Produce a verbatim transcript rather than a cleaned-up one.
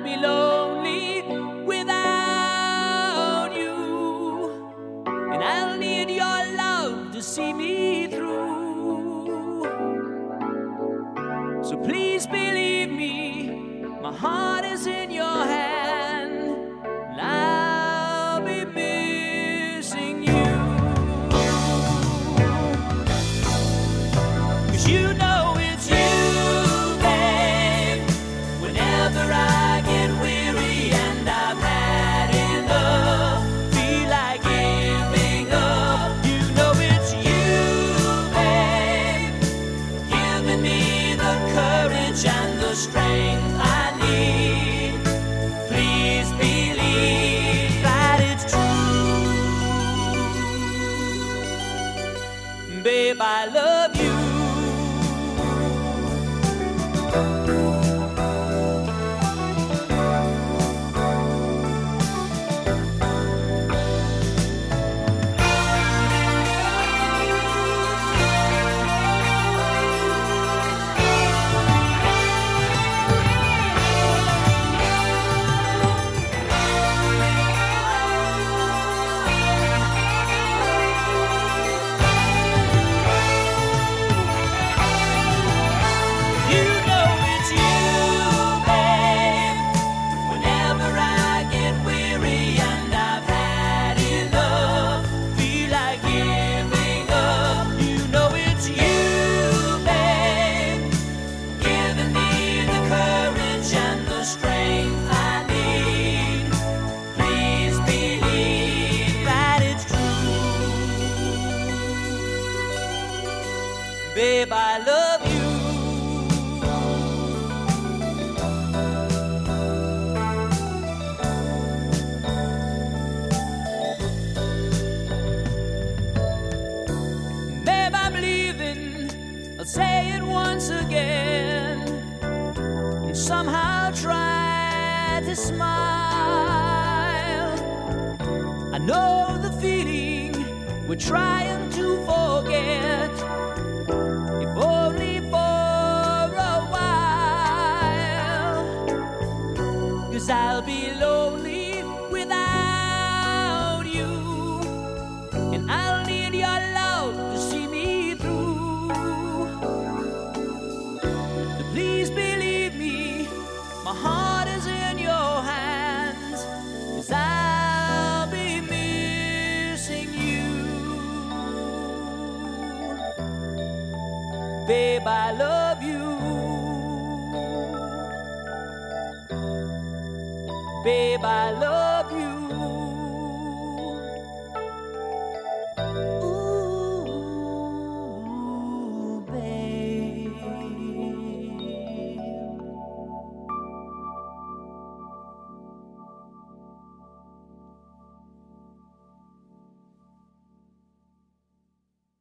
be lonely without you, and I'll need your love to see me through. So please believe me, my heart is in your hand, and I'll be missing you. 'Cause you know it's you, babe. Whenever I get weary and I've had enough, feel like giving up, you know it's you, babe, giving me the courage and the strength I need. Please believe that it's true. Babe, I love you. Babe, I love you. Babe, I'm leaving. I'll say it once again, and somehow try to smile. I know the feeling we're trying to forget, if only for a while. 'Cause I'll be lonely without you, and I'll need your love to see me through. So please believe me, my heart is in your hands, 'cause I'll be missing you. Babe, I love you. Babe, I love you.